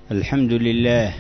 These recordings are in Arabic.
الحمد لله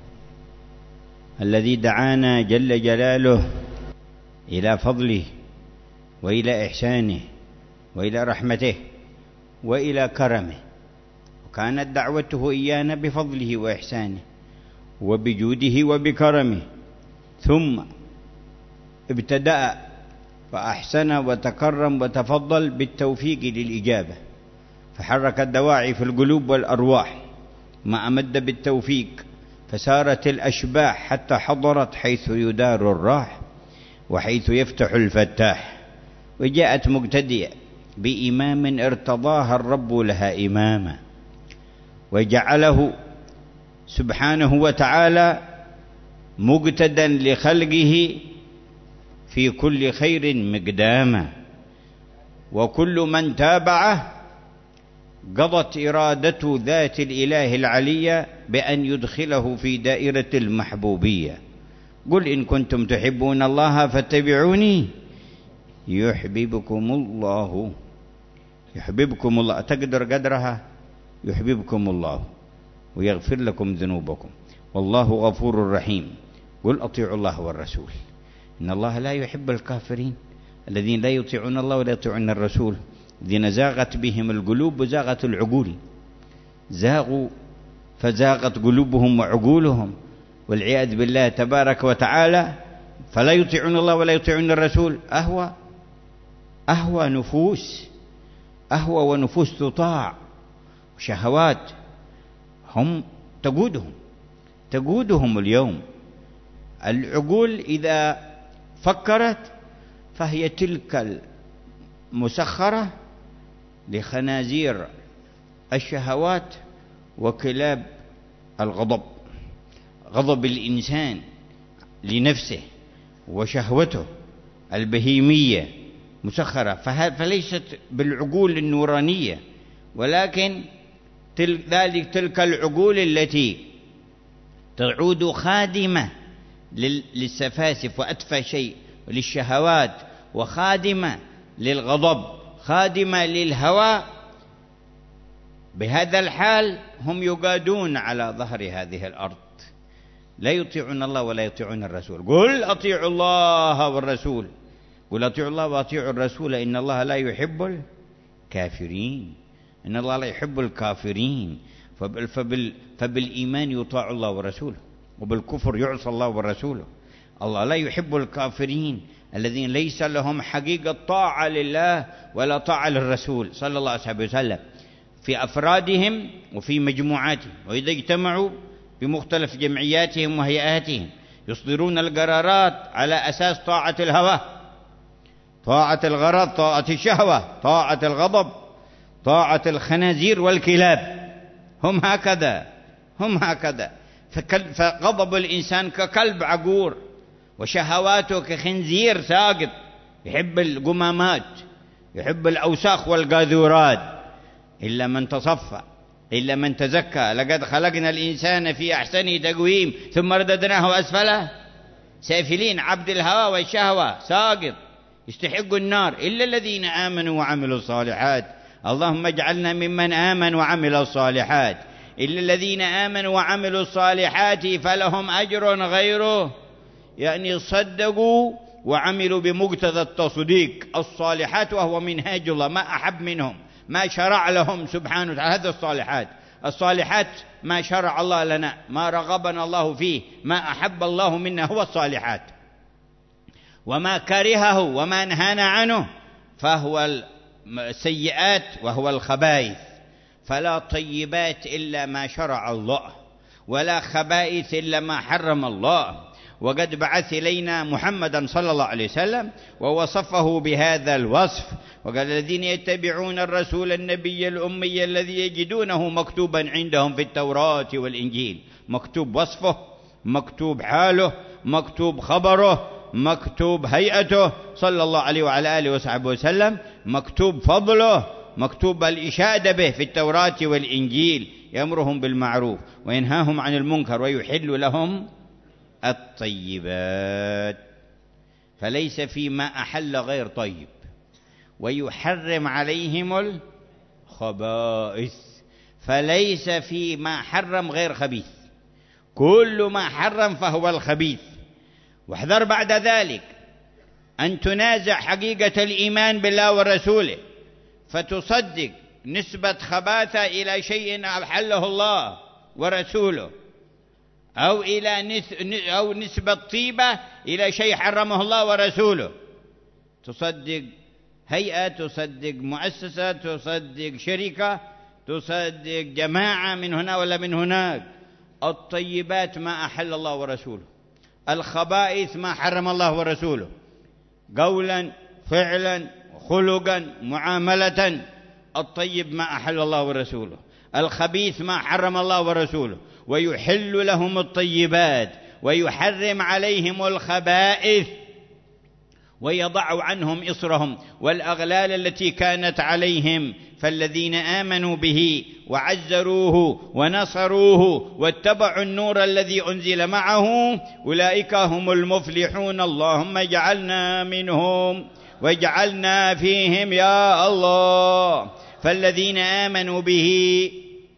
الذي دعانا جل جلاله إلى فضله وإلى إحسانه وإلى رحمته وإلى كرمه، وكانت دعوته إيانا بفضله وإحسانه وبجوده وبكرمه، ثم ابتدأ فأحسن وتكرم وتفضل بالتوفيق للإجابة، فحرك الدواعي في القلوب والأرواح، ما أمد بالتوفيق فسارت الأشباح حتى حضرت حيث يدار الراح وحيث يفتح الفتاح، وجاءت مقتدية بإمام ارتضاها الرب لها إماما، وجعله سبحانه وتعالى مقتدا لخلقه في كل خير مقداما، وكل من تابعه قضت إرادة ذات الإله العلية بأن يدخله في دائرة المحبوبية. قل إن كنتم تحبون الله فاتبعوني يحببكم الله. يحببكم الله، تقدر قدرها، يحببكم الله ويغفر لكم ذنوبكم والله غفور رحيم. قل أطيعوا الله والرسول، إن الله لا يحب الكافرين الذين لا يطيعون الله ولا يطيعون الرسول، الذين زاغت بهم القلوب وزاغت العقول، زاغوا فزاغت قلوبهم وعقولهم والعياذ بالله تبارك وتعالى، فلا يطيعون الله ولا يطيعون الرسول. أهوى ونفوس تطاع، شهوات هم تقودهم اليوم. العقول إذا فكرت فهي تلك المسخرة لخنازير الشهوات وكلاب الغضب، غضب الإنسان لنفسه وشهوته البهيمية مسخرة، فليست بالعقول النورانية، ولكن تلك العقول التي تعود خادمة للسفاسف وأتفه شيء للشهوات، وخادمة للغضب، خادمة للهوى. بهذا الحال هم يقادون على ظهر هذه الأرض، لا يطيعون الله ولا يطيعون الرسول. قل أطيعوا الله والرسول، قل أطيعوا الله وأطيعوا الرسول إن الله لا يحب الكافرين، إن الله لا يحب الكافرين. فبالإيمان يطاع الله ورسوله، وبالكفر يعصى الله ورسوله. الله لا يحب الكافرين الذين ليس لهم حقيقة طاعة لله ولا طاعة للرسول صلى الله عليه وسلم في أفرادهم وفي مجموعاتهم، وإذا اجتمعوا بمختلف جمعياتهم وهيئاتهم يصدرون القرارات على أساس طاعة الهوى، طاعة الغرض، طاعة الشهوة، طاعة الغضب، طاعة الخنازير والكلاب. هم هكذا. فغضب الإنسان ككلب عقور، وشهواته كخنزير ساقط، يحب القمامات، يحب الأوساخ والقاذورات. إلا من تصفى، إلا من تزكى. لقد خلقنا الإنسان في أحسن تقويم ثم رددناه أسفله سافلين. عبد الهوى والشهوة ساقط، يستحق النار، إلا الذين آمنوا وعملوا الصالحات. اللهم اجعلنا ممن آمن وعمل الصالحات. إلا الذين آمنوا وعملوا الصالحات فلهم أجر غيره، يعني صدقوا وعملوا بمقتضى التصديق الصالحات، وهو منهاج الله، ما أحب منهم، ما شرع لهم سبحانه وتعالى. هذا الصالحات ما شرع الله لنا، ما رغبنا الله فيه، ما أحب الله منا هو الصالحات، وما كرهه وما نهانا عنه فهو السيئات وهو الخبائث. فلا طيبات إلا ما شرع الله، ولا خبائث إلا ما حرم الله. وقد بعث إلينا محمدا صلى الله عليه وسلم ووصفه بهذا الوصف، وقال الذين يتبعون الرسول النبي الأمي الذي يجدونه مكتوبا عندهم في التوراة والإنجيل، مكتوب وصفه، مكتوب حاله، مكتوب خبره، مكتوب هيئته صلى الله عليه وعلى آله وصحبه وسلم، مكتوب فضله، مكتوب الإشادة به في التوراة والإنجيل، يأمرهم بالمعروف وينهاهم عن المنكر ويحل لهم الطيبات، فليس فيما أحل غير طيب، ويحرم عليهم الخبائث، فليس فيما حرم غير خبيث، كل ما حرم فهو الخبيث. واحذر بعد ذلك أن تنازع حقيقة الإيمان بالله ورسوله فتصدق نسبة خباثة إلى شيء أحله الله ورسوله، أو نسبة طيبة إلى شيء حرمه الله ورسوله. تصدق هيئة، تصدق مؤسسة، تصدق شركة، تصدق جماعة من هنا ولا من هناك. الطيبات ما أحل الله ورسوله، الخبائث ما حرم الله ورسوله، قولا فعلا خلقا معاملة. الطيب ما أحل الله ورسوله، الخبيث ما حرم الله ورسوله. ويحل لهم الطيبات ويحرم عليهم الخبائث ويضع عنهم إصرهم والأغلال التي كانت عليهم. فالذين آمنوا به وعزروه ونصروه واتبعوا النور الذي أنزل معه أولئك هم المفلحون. اللهم اجعلنا منهم واجعلنا فيهم يا الله. فالذين آمنوا به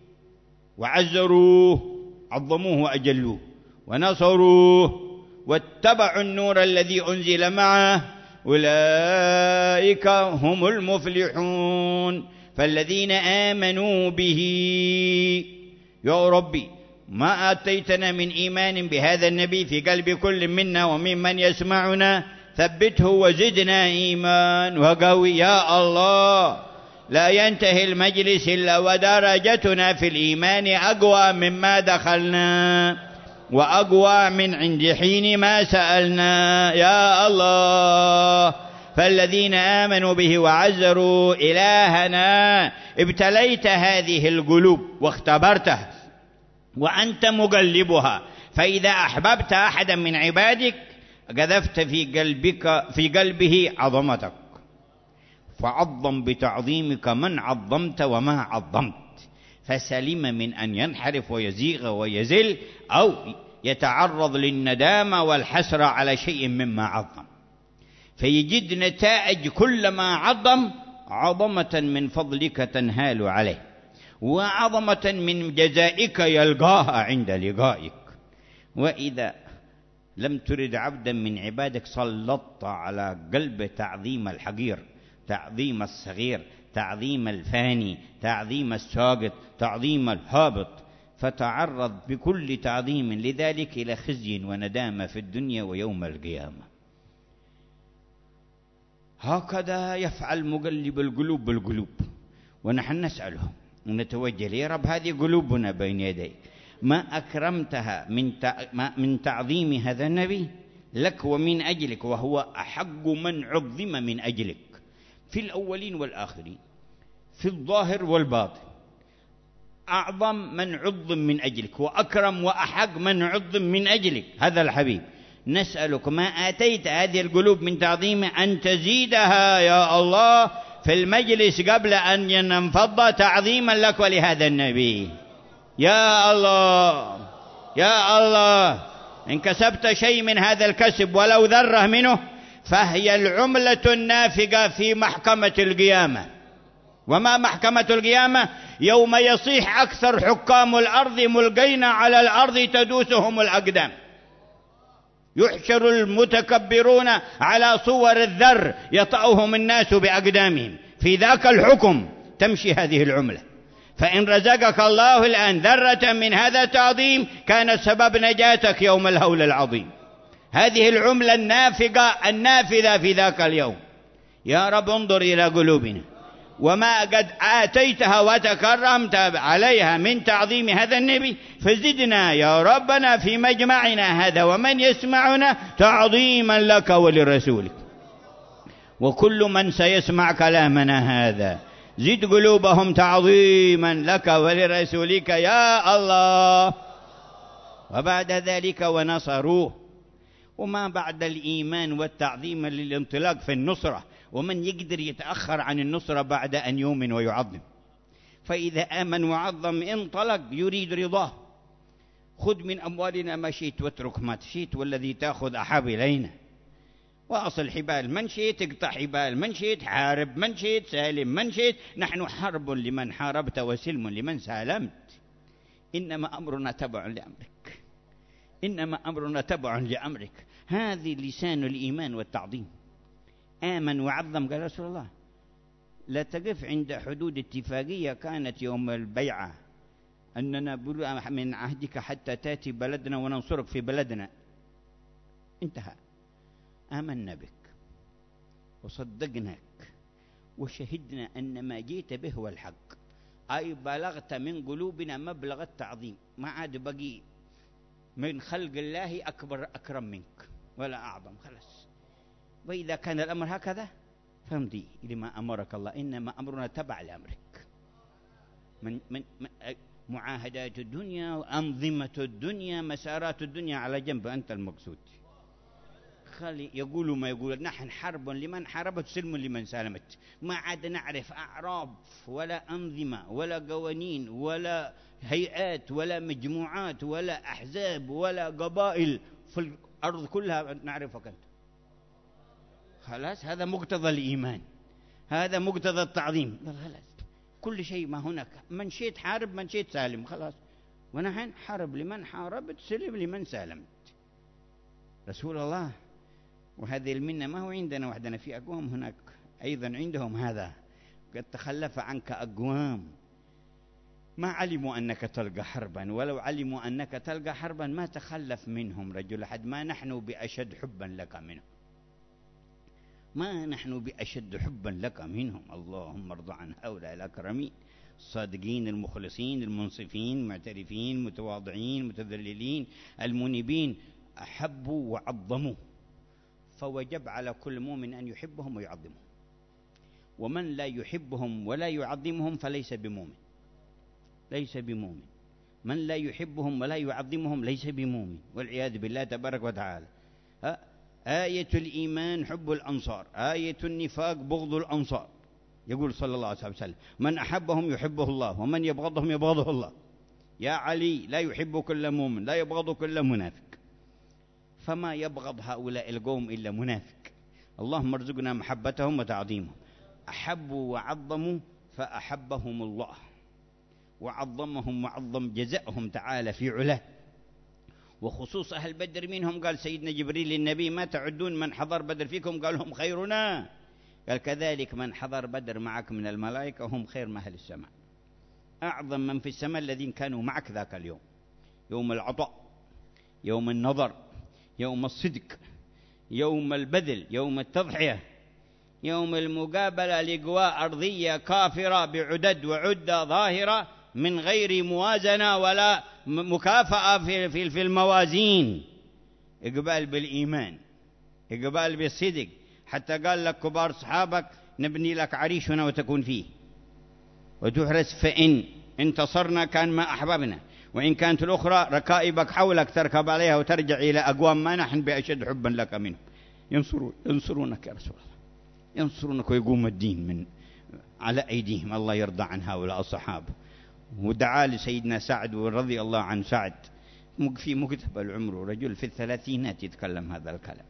وعزروه، عظموه وأجلوه، ونصروه واتبعوا النور الذي أنزل معه أولئك هم المفلحون. فالذين آمنوا به، يا ربي ما آتيتنا من إيمان بهذا النبي في قلب كل منا وممن يسمعنا، ثبته وزدنا إيمان وقوي يا الله. لا ينتهي المجلس إلا ودرجتنا في الإيمان أقوى مما دخلنا وأقوى من عند حين ما سألنا يا الله. فالذين آمنوا به وعزروا إلهنا، ابتليت هذه القلوب واختبرتها وأنت مقلبها، فإذا أحببت أحدا من عبادك قذفت في قلبه عظمتك، فعظم بتعظيمك من عظمت وما عظمت، فسلم من أن ينحرف ويزيغ ويزل أو يتعرض للندامة والحسرة على شيء مما عظم، فيجد نتائج كلما عظم عظمة من فضلك تنهال عليه، وعظمة من جزائك يلقاها عند لقائك. وإذا لم ترد عبدا من عبادك سلطت على قلبه تعظيم الحقير، تعظيم الصغير، تعظيم الفاني، تعظيم الساقط، تعظيم الهابط، فتعرض بكل تعظيم لذلك إلى خزي وندامة في الدنيا ويوم القيامة. هكذا يفعل مقلب القلوب بالقلوب، ونحن نسأله ونتوجه يا رب هذه قلوبنا بين يديك، ما أكرمتها من تعظيم هذا النبي لك ومن أجلك، وهو أحق من عظم من أجلك في الأولين والآخرين، في الظاهر والباطن، أعظم من عظم من أجلك، وأكرم وأحق من عظم من أجلك هذا الحبيب. نسألك ما آتيت هذه القلوب من تعظيم أن تزيدها يا الله في المجلس قبل أن ينفض تعظيما لك ولهذا النبي. يا الله يا الله، إن كسبت شيء من هذا الكسب ولو ذرة منه فهي العملة النافقة في محكمة القيامة. وما محكمة القيامة؟ يوم يصيح أكثر حكام الأرض ملقين على الأرض تدوسهم الأقدام، يحشر المتكبرون على صور الذر يطأهم الناس بأقدامهم، في ذاك الحكم تمشي هذه العملة. فإن رزقك الله الآن ذرة من هذا التعظيم كان سبب نجاتك يوم الهول العظيم، هذه العملة النافذة في ذاك اليوم. يا رب انظر إلى قلوبنا وما قد آتيتها وتكرمت عليها من تعظيم هذا النبي، فزدنا يا ربنا في مجمعنا هذا ومن يسمعنا تعظيما لك ولرسولك، وكل من سيسمع كلامنا هذا زد قلوبهم تعظيما لك ولرسولك يا الله. وبعد ذلك ونصروه، وما بعد الإيمان والتعظيم للانطلاق في النصرة، ومن يقدر يتأخر عن النصرة بعد أن يؤمن ويعظم؟ فإذا آمن وعظم انطلق يريد رضاه. خذ من أموالنا ما شئت واترك ما شئت، والذي تأخذ أحب إلينا. واصل حبال، من شئت اقطع حبال، من شئت حارب، من شئت سالم، من شئت. نحن حرب لمن حاربت وسلم لمن سالمت. إنما أمرنا تبع لأمرك، إنما أمرنا تبع لأمرك. هذه لسان الإيمان والتعظيم. آمن وعظم. قال رسول الله: لا تقف عند حدود اتفاقية كانت يوم البيعة أننا من عهدك حتى تأتي بلدنا وننصرك في بلدنا. انتهى. آمنا بك وصدقناك وشهدنا أن ما جيت به هو الحق، أي بلغت من قلوبنا مبلغ التعظيم، ما عاد بقي من خلق الله أكبر أكرم منك ولا أعظم. خلاص. وإذا كان الأمر هكذا فامضي لما أمرك الله، إنما أمرنا تبع لأمرك. من معاهدات الدنيا وأنظمة الدنيا مسارات الدنيا على جنب، أنت المقصود. خلي يقولوا ما يقول، نحن حرب لمن حاربت سلم لمن سالمت. ما عاد نعرف أعراب ولا أنظمة ولا قوانين ولا هيئات ولا مجموعات ولا أحزاب ولا قبائل في الأرض كلها نعرفك أنت. خلاص. هذا مقتضى الإيمان، هذا مقتضى التعظيم. خلاص. كل شيء ما هناك، من شئت حارب من شئت سالم. خلاص. ونحن حرب لمن حاربت سلم لمن سالمت. رسول الله. وهذه المنة ما هو عندنا وحدنا، في أقوام هناك أيضا عندهم هذا. قد تخلف عنك أقوام ما علموا أنك تلقى حربا، ولو علموا أنك تلقى حربا ما تخلف منهم رجل أحد. ما نحن بأشد حبا لك منهم، ما نحن بأشد حبا لك منهم. اللهم ارض عن هؤلاء الأكرمين الصادقين المخلصين المنصفين المعترفين المتواضعين المتذللين المنيبين. أحبوا وعظموا، فوجب على كل مؤمن أن يحبهم ويعظمهم. ومن لا يحبهم ولا يعظمهم فليس بمؤمن، ليس بمؤمن. من لا يحبهم ولا يعظمهم ليس بمؤمن، والعياذ بالله تبارك وتعالى. آية الإيمان حب الأنصار، آية النفاق بغض الأنصار. يقول صلى الله عليه وسلم: من أحبهم يحبه الله ومن يبغضهم يبغضه الله. يا علي لا يحب كل مؤمن لا يبغض كل منافق، فما يبغض هؤلاء القوم إلا منافق. اللهم ارزقنا محبتهم وتعظيمهم. أحبوا وعظموا فأحبهم الله وعظمهم وعظم جزاءهم تعالى في علاه. وخصوص أهل بدر منهم قال سيدنا جبريل للنبي: ما تعدون من حضر بدر فيكم؟ قال: هم خيرنا. قال: كذلك من حضر بدر معك من الملائكة هم خير من أهل السماء. أعظم من في السماء الذين كانوا معك ذاك اليوم، يوم العطاء، يوم النظر، يوم الصدق، يوم البذل، يوم التضحية، يوم المقابلة لقوى أرضية كافرة بعدد وعدة ظاهرة من غير موازنة ولا مكافأة في الموازين. إقبال بالإيمان، إقبال بالصدق، حتى قال لك كبار صحابك: نبني لك عريشنا وتكون فيه وتحرس، فإن انتصرنا كان ما أحببنا، وإن كانت الأخرى ركائبك حولك تركب عليها وترجع إلى أقوام ما نحن بأشد حبا لك منهم. ينصرونك يا رسول الله، ينصرونك ويقوم الدين من على أيديهم. الله يرضى عن هؤلاء الصحابة. ودعا لسيدنا سعد رضي الله عن سعد في مكتب العمر، رجل في الثلاثينات يتكلم هذا الكلام.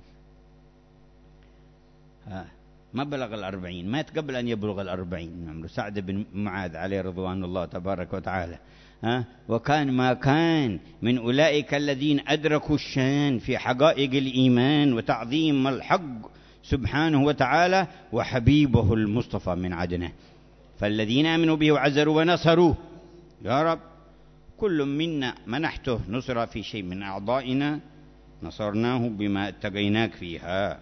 ما بلغ 40، مات قبل أن يبلغ 40 عمره سعد بن معاذ عليه رضوان الله تبارك وتعالى. وكان ما كان من أولئك الذين أدركوا الشان في حقائق الإيمان وتعظيم الحق سبحانه وتعالى وحبيبه المصطفى من عدنان. فالذين آمنوا به وعزروا ونصروا، يا رب كل منا منحته نصر في شيء من أعضائنا نصرناه بما اتقيناك فيها.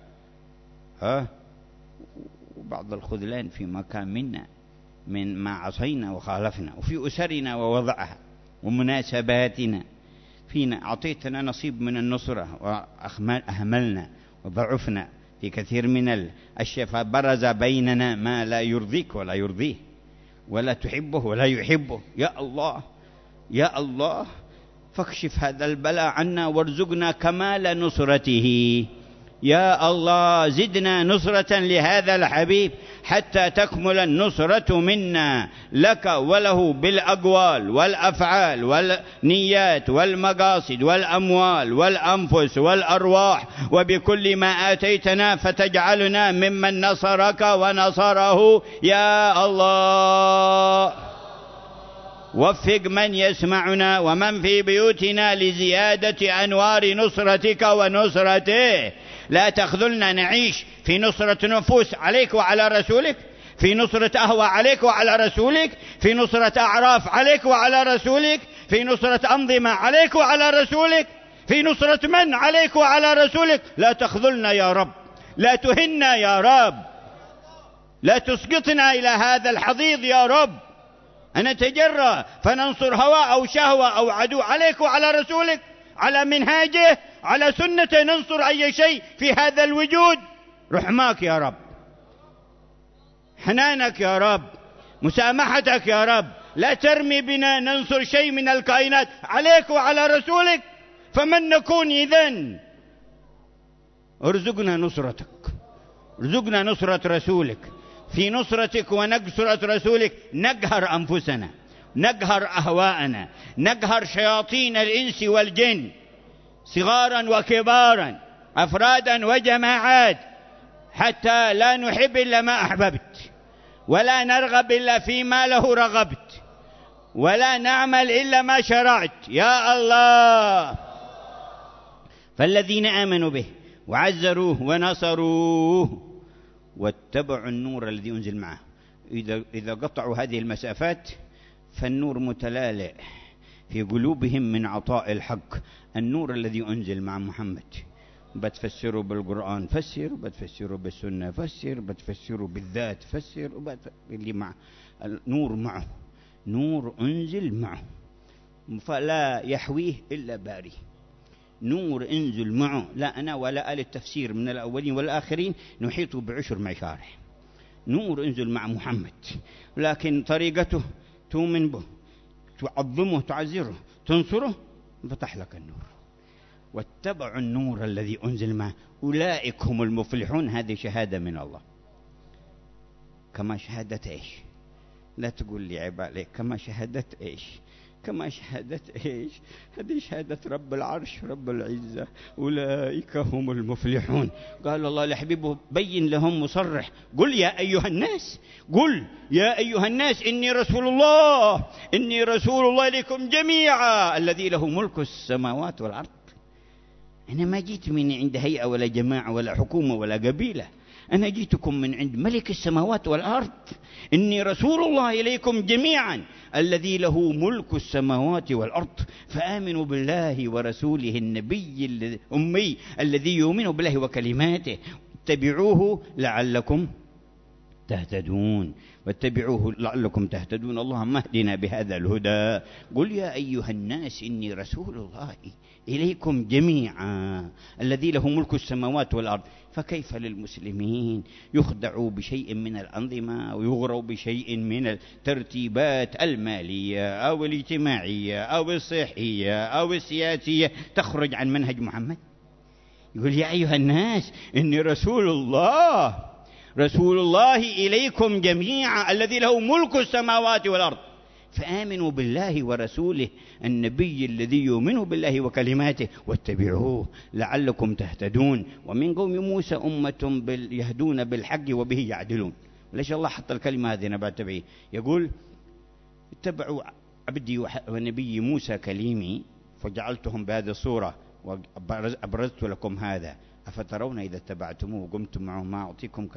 وبعض الخذلان فيما كان منا من ما عصينا وخالفنا، وفي أسرنا ووضعها ومناسباتنا فينا أعطيتنا نصيب من النصرة وأهملنا وضعفنا في كثير من الأشياء، فبرز بيننا ما لا يرضيك ولا يرضيه ولا تحبه ولا يحبه. يا الله يا الله فاكشف هذا البلاء عنا وارزقنا كمال نصرته يا الله زدنا نصرة لهذا الحبيب حتى تكمل النصرة منا لك وله بالأقوال والأفعال والنيات والمقاصد والأموال والأنفس والأرواح، وبكل ما آتيتنا فتجعلنا ممن نصرك ونصره يا الله. وفق من يسمعنا ومن في بيوتنا لزيادة أنوار نصرتك ونصرته. لا تخذلنا نعيش في نصرة نفوس عليك وعلى رسولك، في نصرة أهوى عليك وعلى رسولك، في نصرة أعراف عليك وعلى رسولك، في نصرة أنظمة عليك وعلى رسولك، في نصرة من عليك وعلى رسولك. لا تخذلنا يا رب، لا تهنا يا رب، لا تسقطنا إلى هذا الحضيض يا رب. أن نتجرأ فننصر هوى أو شهوة أو عدو عليك وعلى رسولك، على منهاجه، على سنته، ننصر أي شيء في هذا الوجود. رحماك يا رب، حنانك يا رب، مسامحتك يا رب. لا ترمي بنا ننصر شيء من الكائنات عليك وعلى رسولك، فمن نكون إذن؟ ارزقنا نصرتك، ارزقنا نصرة رسولك. في نصرتك ونصرة رسولك نقهر أنفسنا، نقهر أهواءنا، نقهر شياطين الإنس والجن، صغارا وكبارا، أفرادا وجماعات، حتى لا نحب إلا ما أحببت، ولا نرغب إلا فيما له رغبت، ولا نعمل إلا ما شرعت يا الله. فالذين آمنوا به وعزروه ونصروه واتبعوا النور الذي أنزل معه. إذا قطعوا هذه المسافات فالنور متلالئ في قلوبهم من عطاء الحق. النور الذي أنزل مع محمد، بتفسروا بالقرآن فسر، بتفسروا بالسنة فسر، بتفسروا بالذات فسر، اللي مع النور معه، نور أنزل معه فلا يحويه إلا باري. نور انزل معه، لا أنا ولا آل التفسير من الأولين والآخرين نحيط بعشر معشارح. نور انزل مع محمد، لكن طريقته تؤمن به، تعظمه، تعزره، تنصره، فتح لك النور. واتبعوا النور الذي أنزل معه أولئك هم المفلحون. هذه شهادة من الله. كما شهادة إيش؟ لا تقول لي عيب عليك. كما شهادة إيش؟ كما شهادة إيش؟ هذه شهادة رب العرش رب العزة، أولئك هم المفلحون. قال الله لحبيبه بين لهم مصرح، قل يا أيها الناس، قل يا أيها الناس إني رسول الله، إني رسول الله إليكم جميعا الذي له ملك السماوات والأرض. أنا ما جيت من عند هيئة ولا جماعة ولا حكومة ولا قبيلة، أنا جيتكم من عند ملك السماوات والأرض. إني رسول الله إليكم جميعا الذي له ملك السماوات والأرض، فآمنوا بالله ورسوله النبي الأمي الذي يؤمن بالله وكلماته، اتبعوه لعلكم تهتدون، واتبعوه لعلكم تهتدون. اللهم اهدنا بهذا الهدى. قل يا أيها الناس إني رسول الله إليكم جميعا الذي له ملك السماوات والأرض. فكيف للمسلمين يخدعوا بشيء من الأنظمة ويغروا بشيء من الترتيبات المالية أو الاجتماعية أو الصحية أو السياسية تخرج عن منهج محمد؟ يقول يا أيها الناس إني رسول الله، رسول الله إليكم جميعا الذي له ملك السماوات والأرض، فآمنوا بالله ورسوله النبي الذي يؤمن بالله وكلماته واتبعوه لعلكم تهتدون. ومن قوم موسى أمة يهدون بالحق وبه يعدلون. ليش الله حط الكلمة هذه؟ أنا بعتبعيه يقول اتبعوا عبدي ونبي موسى كليمي فجعلتهم بهذه الصورة وأبرزت لكم هذا، أفترون إذا اتبعتموه وقمتم معه ما أعطيكم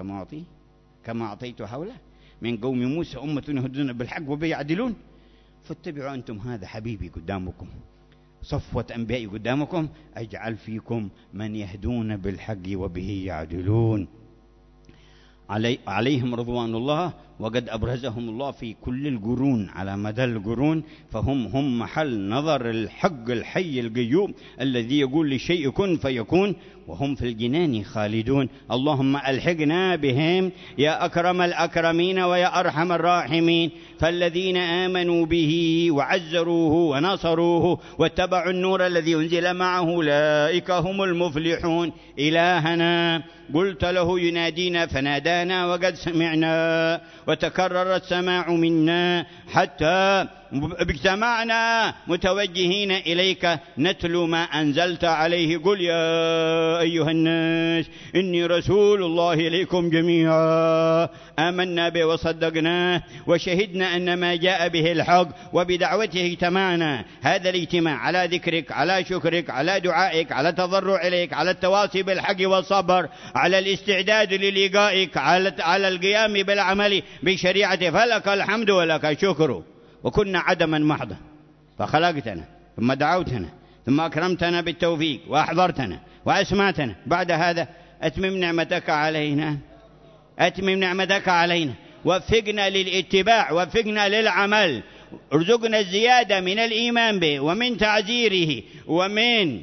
كما أعطيت حوله. من قوم موسى أمة يهدون بالحق وبه يعدلون، فاتبعوا أنتم هذا حبيبي قدامكم، صفوة أنبيائي قدامكم، أجعل فيكم من يهدون بالحق وبه يعدلون. عليهم رضوان الله وقد أبرزهم الله في كل القرون على مدى القرون، فهم محل نظر الحق الحي القيوم الذي يقول لشيء كن فيكون، وهم في الجنان خالدون. اللهم ألحقنا بهم يا أكرم الأكرمين ويا أرحم الراحمين. فالذين آمنوا به وعزروه ونصروه واتبعوا النور الذي أنزل معه أولئك هم المفلحون. إلهنا قلت له ينادينا فنادانا وقد سمعنا، وتكرر السماع منا حتى اجتمعنا متوجهين إليك نتلو ما أنزلت عليه. قل يا أيها الناس إني رسول الله إليكم جميعا، آمنا به وصدقناه وشهدنا أن ما جاء به الحق، وبدعوته اجتمعنا. هذا الاجتماع على ذكرك، على شكرك، على دعائك، على تضرع إليك، على التواصي بالحق والصبر، على الاستعداد للقائك، على القيام بالعمل بشريعته. فلك الحمد ولك الشكر. وكنا عدما محضا فخلقتنا، ثم دعوتنا، ثم أكرمتنا بالتوفيق، وأحضرتنا وأسمعتنا. بعد هذا أتمم نعمتك علينا، أتمم نعمتك علينا، وفقنا للاتباع، وفقنا للعمل، ارزقنا الزيادة من الإيمان به ومن تعزيره ومن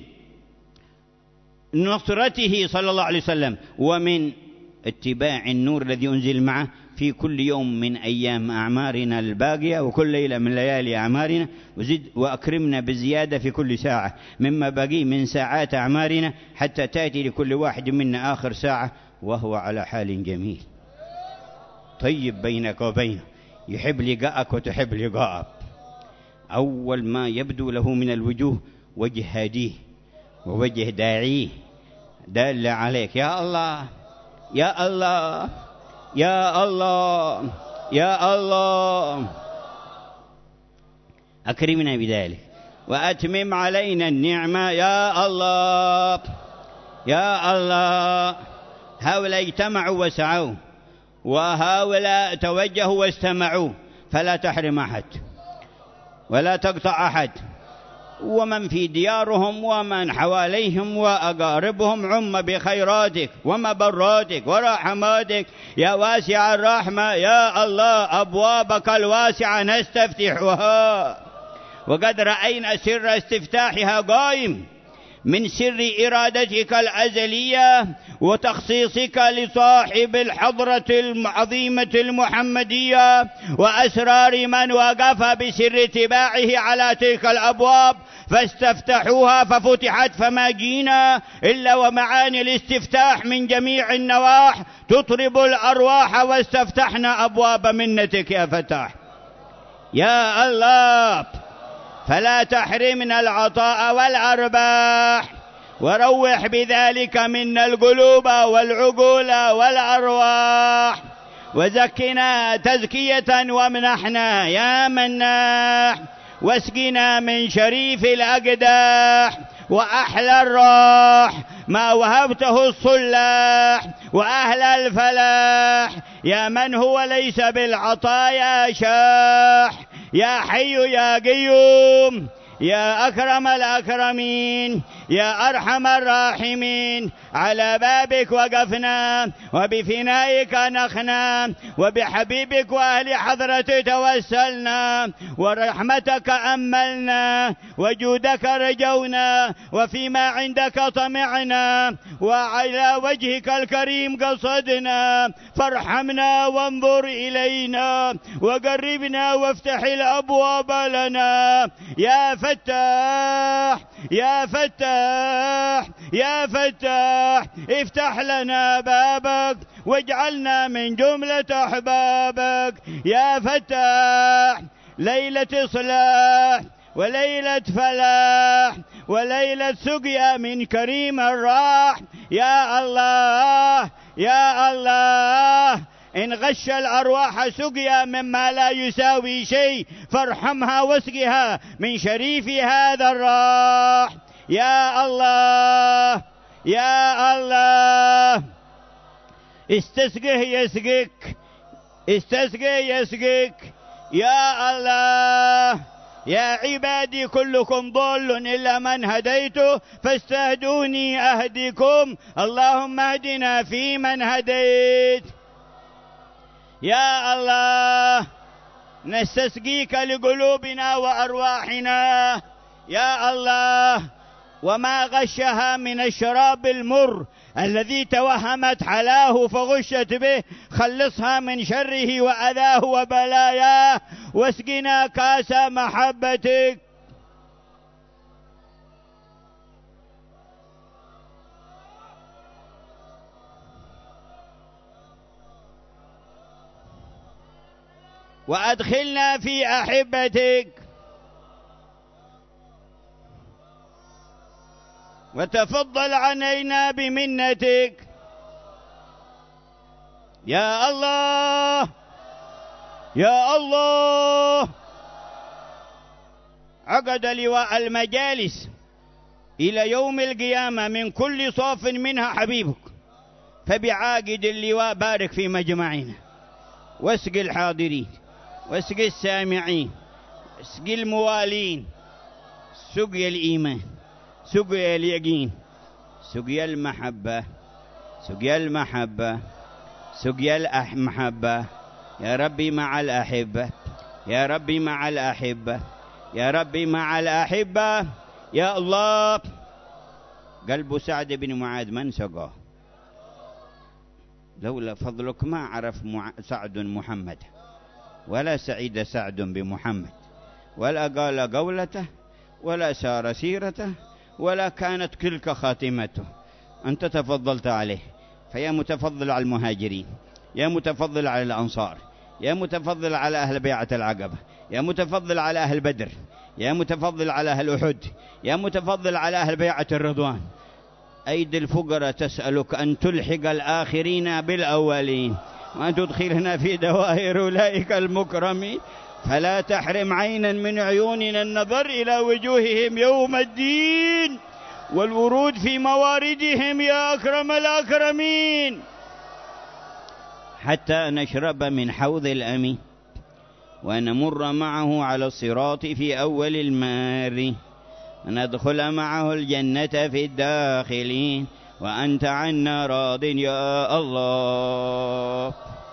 نصرته صلى الله عليه وسلم، ومن اتباع النور الذي أنزل معه في كل يوم من أيام أعمارنا الباقية، وكل ليلة من ليالي أعمارنا. وزد وأكرمنا بزيادة في كل ساعة مما بقي من ساعات أعمارنا، حتى تأتي لكل واحد منا آخر ساعة وهو على حال جميل طيب بينك وبينه، يحب لقاءك وتحب لقاءك. أول ما يبدو له من الوجوه وجه هاديه ووجه داعيه دال عليك. يا الله يا الله يا الله يا الله، أكرمنا بذلك وأتمم علينا النعمة يا الله يا الله. هؤلاء اجتمعوا وسعوا، وهؤلاء توجهوا واستمعوا، فلا تحرم أحد ولا تقطع أحد. ومن في ديارهم ومن حواليهم وأقاربهم عم بخيراتك ومبراتك ورحماتك يا واسع الرحمة يا الله. أبوابك الواسعة نستفتحها، وقد رأينا سر استفتاحها قائم من سر إرادتك الأزلية وتخصيصك لصاحب الحضرة العظيمة المحمدية، وأسرار من وقف بسر اتباعه على تلك الأبواب فاستفتحوها ففتحت، فما جينا إلا ومعاني الاستفتاح من جميع النواح تطرب الأرواح، واستفتحنا أبواب منتك يا فتاح يا الله. فلا تحرمنا العطاء والأرباح، وروح بذلك منا القلوب والعقول والأرواح، وزكنا تزكية وامنحنا يا مناح، واسقنا من شريف الأقداح وأحلى الراح ما وهبته الصلاح وأهل الفلاح، يا من هو ليس بالعطايا شاح، يا حي يا قيوم يا أكرم الأكرمين يا أرحم الراحمين. على بابك وقفنا، وبفنائك نخنا، وبحبيبك وأهل حضرتك توسلنا، ورحمتك أملنا، وجودك رجونا، وفيما عندك طمعنا، وعلى وجهك الكريم قصدنا. فارحمنا وانظر إلينا وقربنا وافتح الأبواب لنا يا فتاح يا فتاح يا فتاح. افتح لنا بابك واجعلنا من جملة أحبابك يا فتاح. ليلة إصلاح وليلة فلاح وليلة سقيا من كريم الراح يا الله يا الله. إن غش الأرواح سقيا مما لا يساوي شيء، فارحمها واسقها من شريف هذا الراح يا الله يا الله. استسقه يسقك، استسقه يسقك يا الله. يا عبادي كلكم ضال إلا من هديته فاستهدوني أهدكم. اللهم اهدنا فيمن هديت، يا الله نستسقيك لقلوبنا وأرواحنا يا الله، وما غشها من الشراب المر الذي توهمت حلاه فغشت به، خلصها من شره وأذاه وبلاياه، واسقنا كاس محبتك. وأدخلنا في أحبتك، وتفضل علينا بمنتك يا الله يا الله. عقد لواء المجالس إلى يوم القيامة من كل صاف منها حبيبك، فبعاقد اللواء بارك في مجمعنا، واسق الحاضرين، واسق السامعين، اسق الموالين، سقي الإيمان، سقي اليقين، سقي المحبة، سقي المحبة، سقي المحبة يا ربي مع الأحبة، يا ربي مع الأحبة، يا ربي مع الأحبة يا الله. قلب سعد بن معاذ من سقاه؟ لولا فضلك ما عرف سعد محمد، ولا سعيد سعد بمحمد، ولا قال قولته، ولا سار سيرته، ولا كانت تلك خاتمته. أنت تفضلت عليه، فيا متفضل على المهاجرين، يا متفضل على الأنصار، يا متفضل على أهل بيعة العقبة، يا متفضل على أهل بدر، يا متفضل على أهل أحد، يا متفضل على أهل بيعة الرضوان. أيدي الفقراء تسألك أن تلحق الآخرين بالأولين، وأن تدخلنا في دوائر أولئك المكرمين، فلا تحرم عينا من عيوننا النظر إلى وجوههم يوم الدين والورود في مواردهم يا أكرم الأكرمين، حتى نشرب من حوض الأمين ونمر معه على الصراط في أول المار، ندخل معه الجنة في الداخلين، وأنت عنا راض يا الله.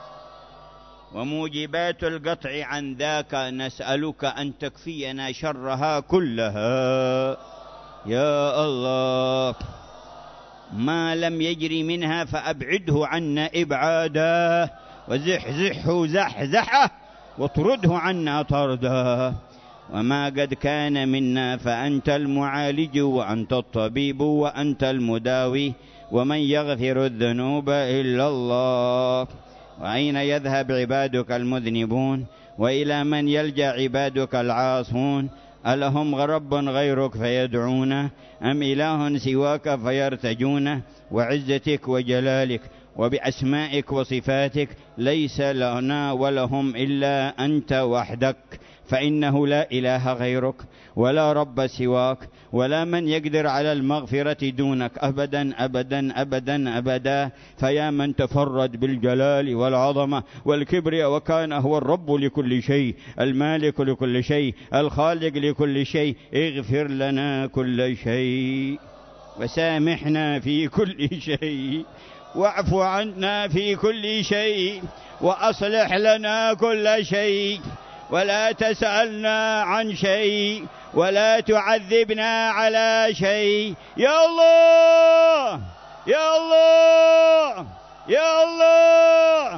وموجبات القطع عن ذاك نسألك أن تكفينا شرها كلها يا الله. ما لم يجري منها فأبعده عنا إبعادا، وزحزحه زحزحه، واطرده عنا طردا. وما قد كان منا فأنت المعالج، وأنت الطبيب، وأنت المداوي، ومن يغفر الذنوب إلا الله. وأين يذهب عبادك المذنبون؟ وإلى من يلجأ عبادك العاصون؟ ألهم رب غيرك فيدعونه؟ أم إله سواك فيرتجونه؟ وعزتك وجلالك وبأسمائك وصفاتك ليس لنا ولهم إلا أنت وحدك، فإنه لا إله غيرك، ولا رب سواك، ولا من يقدر على المغفرة دونك أبدا أبدا أبدا أبدا. فيا من تفرد بالجلال والعظمة والكبر، وكان هو الرب لكل شيء، المالك لكل شيء، الخالق لكل شيء، اغفر لنا كل شيء، وسامحنا في كل شيء، واعف عنا في كل شيء، وأصلح لنا كل شيء، ولا تسألنا عن شيء، ولا تعذبنا على شيء يا الله يا الله يا الله.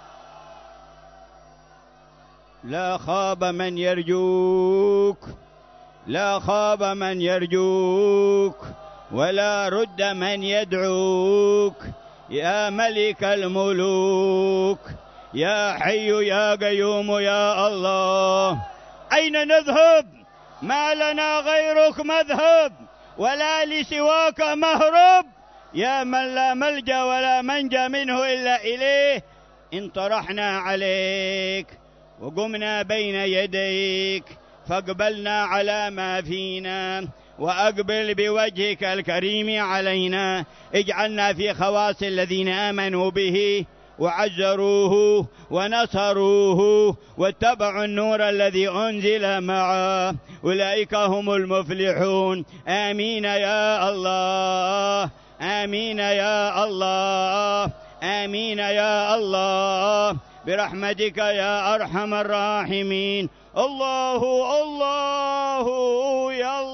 لا خاب من يرجوك، لا خاب من يرجوك، ولا رد من يدعوك يا ملك الملوك، يا حي يا قيوم يا الله. أين نذهب؟ ما لنا غيرك مذهب، ولا لسواك مهرب، يا من لا ملجأ ولا منجى منه إلا إليه. إن طرحنا عليك وقمنا بين يديك، فاقبلنا على ما فينا، وأقبل بوجهك الكريم علينا. اجعلنا في خواص الذين آمنوا به وعزروه ونصروه واتبعوا النور الذي أنزل معه، أولئك هم المفلحون. آمين يا الله، آمين يا الله، آمين يا الله، برحمتك يا أرحم الراحمين. الله الله يا